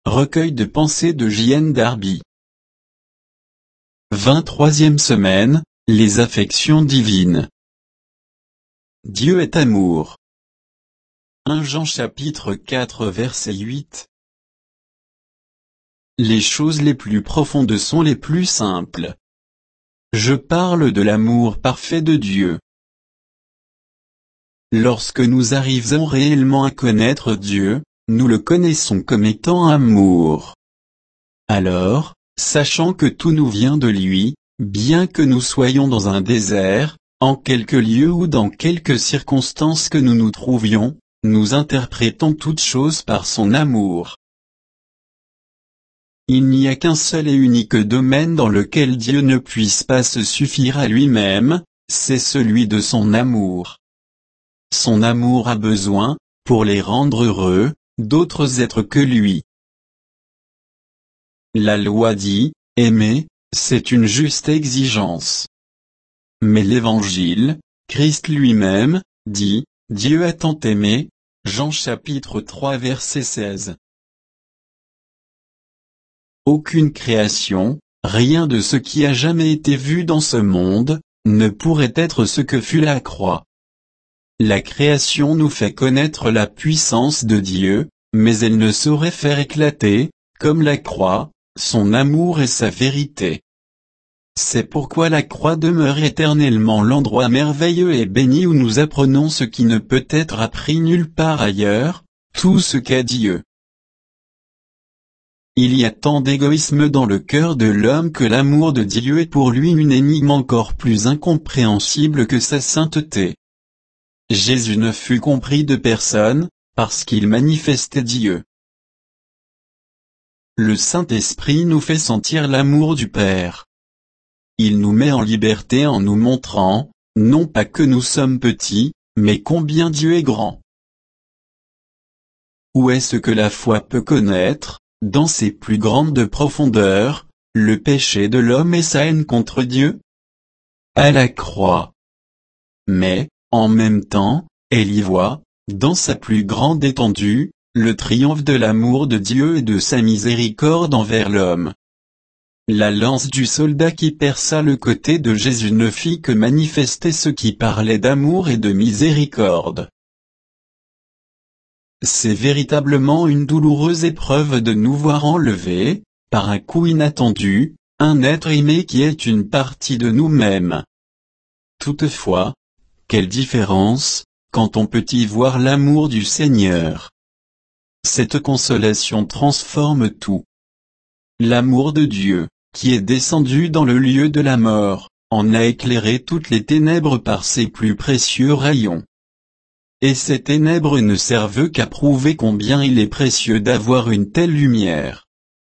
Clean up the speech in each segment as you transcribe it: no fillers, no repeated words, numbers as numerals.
recueil de pensées de J.N. Darby. 23e semaine, les affections divines. Dieu est amour. 1 Jean chapitre 4 verset 8. Les choses les plus profondes sont les plus simples. Je parle de l'amour parfait de Dieu. Lorsque nous arrivons réellement à connaître Dieu, nous le connaissons comme étant amour. Alors, sachant que tout nous vient de lui, bien que nous soyons dans un désert, en quelque lieu ou dans quelques circonstances que nous nous trouvions, nous interprétons toutes choses par son amour. Il n'y a qu'un seul et unique domaine dans lequel Dieu ne puisse pas se suffire à lui-même, c'est celui de son amour. Son amour a besoin, pour les rendre heureux, d'autres êtres que lui. La loi dit, aimer, c'est une juste exigence. Mais l'Évangile, Christ lui-même, dit, Dieu a tant aimé, Jean chapitre 3 verset 16. Aucune création, rien de ce qui a jamais été vu dans ce monde, ne pourrait être ce que fut la croix. La création nous fait connaître la puissance de Dieu, mais elle ne saurait faire éclater, comme la croix, son amour et sa vérité. C'est pourquoi la croix demeure éternellement l'endroit merveilleux et béni où nous apprenons ce qui ne peut être appris nulle part ailleurs, tout ce qu'est Dieu. Il y a tant d'égoïsme dans le cœur de l'homme que l'amour de Dieu est pour lui une énigme encore plus incompréhensible que sa sainteté. Jésus ne fut compris de personne, parce qu'il manifestait Dieu. Le Saint-Esprit nous fait sentir l'amour du Père. Il nous met en liberté en nous montrant, non pas que nous sommes petits, mais combien Dieu est grand. Où est-ce que la foi peut connaître, dans ses plus grandes profondeurs, le péché de l'homme et sa haine contre Dieu? À la croix. Mais, en même temps, elle y voit, dans sa plus grande étendue, le triomphe de l'amour de Dieu et de sa miséricorde envers l'homme. La lance du soldat qui perça le côté de Jésus ne fit que manifester ce qui parlait d'amour et de miséricorde. C'est véritablement une douloureuse épreuve de nous voir enlever, par un coup inattendu, un être aimé qui est une partie de nous-mêmes. Toutefois, quelle différence, quand on peut y voir l'amour du Seigneur. Cette consolation transforme tout. L'amour de Dieu, qui est descendu dans le lieu de la mort, en a éclairé toutes les ténèbres par ses plus précieux rayons. Et ces ténèbres ne servent qu'à prouver combien il est précieux d'avoir une telle lumière.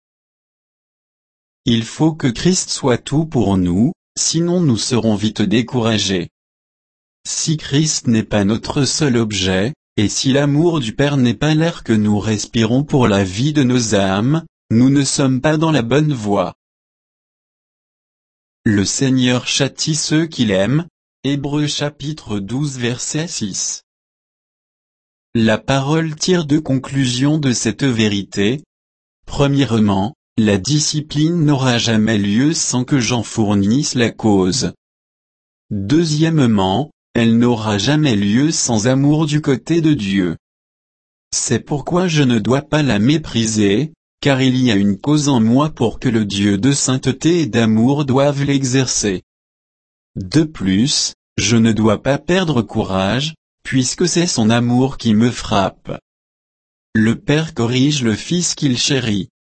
Il faut que Christ soit tout pour nous, sinon nous serons vite découragés. Si Christ n'est pas notre seul objet, et si l'amour du Père n'est pas l'air que nous respirons pour la vie de nos âmes, nous ne sommes pas dans la bonne voie. Le Seigneur châtie ceux qu'il aime. Hébreux chapitre 12 verset 6. La parole tire deux conclusions de cette vérité. Premièrement, la discipline n'aura jamais lieu sans que j'en fournisse la cause. Deuxièmement, elle n'aura jamais lieu sans amour du côté de Dieu. C'est pourquoi je ne dois pas la mépriser, car il y a une cause en moi pour que le Dieu de sainteté et d'amour doive l'exercer. De plus, je ne dois pas perdre courage, puisque c'est son amour qui me frappe. Le Père corrige le Fils qu'il chérit.